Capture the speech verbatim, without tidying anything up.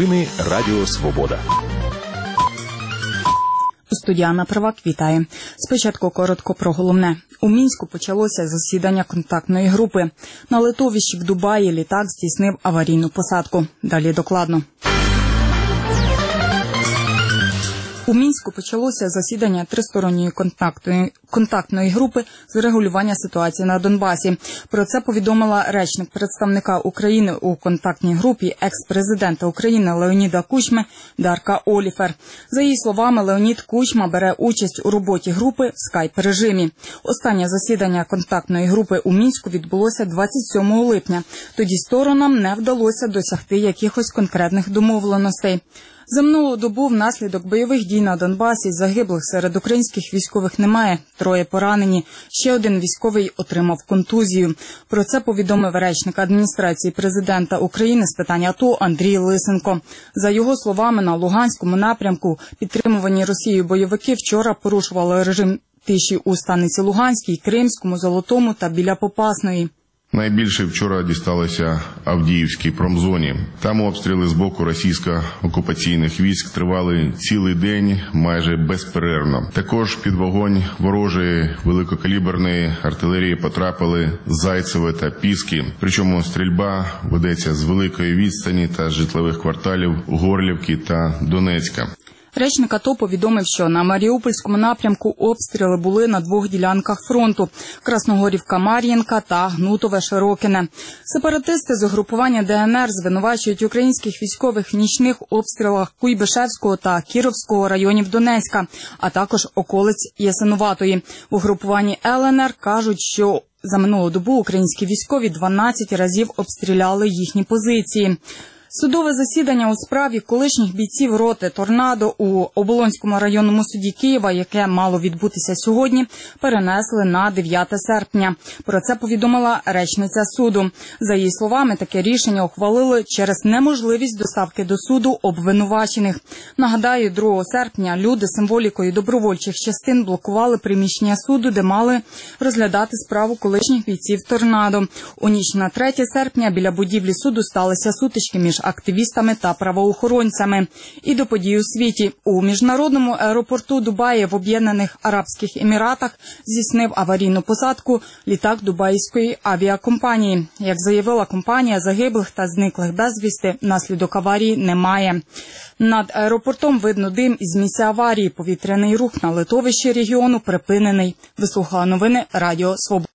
Новини Радіо Свобода. Студія Анна Привак вітає. Спочатку коротко про головне. У Мінську почалося засідання контактної групи. На литовищі в Дубаї літак здійснив аварійну посадку. Далі докладно. У Мінську почалося засідання тристоронньої контактної, контактної групи з регулювання ситуації на Донбасі. Про це повідомила речник представника України у контактній групі екс-президента України Леоніда Кучми Дарка Оліфер. За її словами, Леонід Кучма бере участь у роботі групи в скайп-режимі. Останнє засідання контактної групи у Мінську відбулося двадцять сьомого липня. Тоді сторонам не вдалося досягти якихось конкретних домовленостей. За минулу добу внаслідок бойових дій на Донбасі загиблих серед українських військових немає. Троє поранені. Ще один військовий отримав контузію. Про це повідомив речник адміністрації президента України з питань АТО Андрій Лисенко. За його словами, на Луганському напрямку підтримувані Росією бойовики вчора порушували режим тиші у станиці Луганській, Кримському, Золотому та біля Попасної. Найбільше вчора дісталося Авдіївській промзоні. Там обстріли з боку російсько-окупаційних військ тривали цілий день, майже безперервно. Також під вогонь ворожої великокаліберної артилерії потрапили Зайцеве та Піски. Причому стрільба ведеться з великої відстані та житлових кварталів Горлівки та Донецька. Речник АТО повідомив, що на Маріупольському напрямку обстріли були на двох ділянках фронту – Красногорівка-Мар'їнка та Гнутове-Широкине. Сепаратисти з угрупування ДНР звинувачують українських військових в нічних обстрілах Куйбишевського та Кіровського районів Донецька, а також околиць Ясинуватої. В угрупуванні ЛНР кажуть, що за минулу добу українські військові дванадцять разів обстріляли їхні позиції. Судове засідання у справі колишніх бійців роти «Торнадо» у Оболонському районному суді Києва, яке мало відбутися сьогодні, перенесли на дев'яте серпня. Про це повідомила речниця суду. За її словами, таке рішення ухвалили через неможливість доставки до суду обвинувачених. Нагадаю, другого серпня люди символікою добровольчих частин блокували приміщення суду, де мали розглядати справу колишніх бійців «Торнадо». У ніч на третє серпня біля будівлі суду сталися сутички між активістами та правоохоронцями. І до подій у світі. У міжнародному аеропорту Дубаї в Об'єднаних Арабських Еміратах здійснив аварійну посадку літак дубайської авіакомпанії. Як заявила компанія, загиблих та зниклих безвісти внаслідок аварії немає. Над аеропортом видно дим із місця аварії. Повітряний рух на литовищі регіону припинений. Ви слухали новини Радіо Свобода.